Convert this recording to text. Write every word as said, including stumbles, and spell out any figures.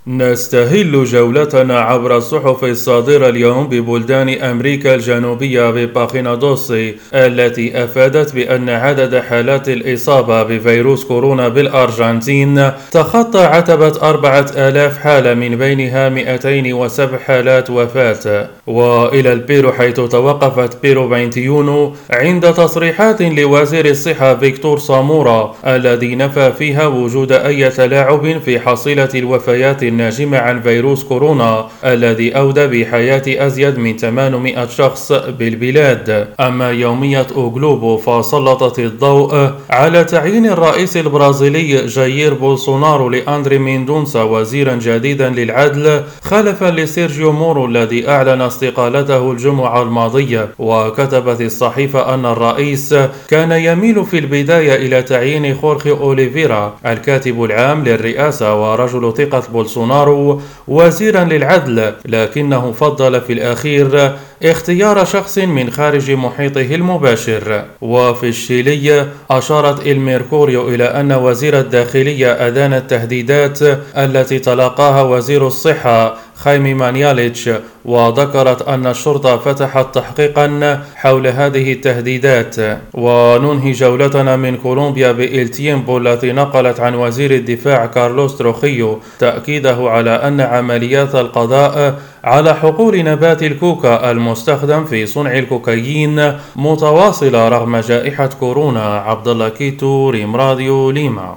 نستهل جولتنا عبر الصحف الصادرة اليوم ببلدان أمريكا الجنوبية بباخينادوسي التي أفادت بأن عدد حالات الإصابة بفيروس كورونا بالأرجنتين تخطى عتبة أربعة آلاف حالة، من بينها مئتين وسبع حالات وفاة. وإلى البيرو، حيث توقفت بيرو فينتيونو عند تصريحات لوزير الصحة فيكتور سامورا الذي نفى فيها وجود أي تلاعب في حصيلة الوفيات الناجمة عن فيروس كورونا الذي أودى بحياة أزيد من ثمانمئة شخص بالبلاد. أما يومية أوغلوبو فسلطت الضوء على تعيين الرئيس البرازيلي جاير بولسونارو لأندري ميندونسا وزيرا جديدا للعدل خلفا لسيرجيو مورو الذي أعلن استقالته الجمعة الماضية. وكتبت الصحيفة أن الرئيس كان يميل في البداية إلى تعيين خورخي أوليفيرا الكاتب العام للرئاسة ورجل ثقة بولسونارو وزيرا للعدل، لكنه فضل في الأخير اختيار شخص من خارج محيطه المباشر. وفي الشيلي، أشارت الميركوريو إلى أن وزير الداخلية أدان التهديدات التي تلقاها وزير الصحة خايمي مانياليتش، وذكرت أن الشرطة فتحت تحقيقا حول هذه التهديدات. وننهي جولتنا من كولومبيا بإلتيمبو التي نقلت عن وزير الدفاع كارلوس تروخيو تأكيده على أن عمليات القضاء على حقول نبات الكوكا المستخدم في صنع الكوكايين متواصلة رغم جائحة كورونا. عبد الله كيتو، ريم راديو، ليما.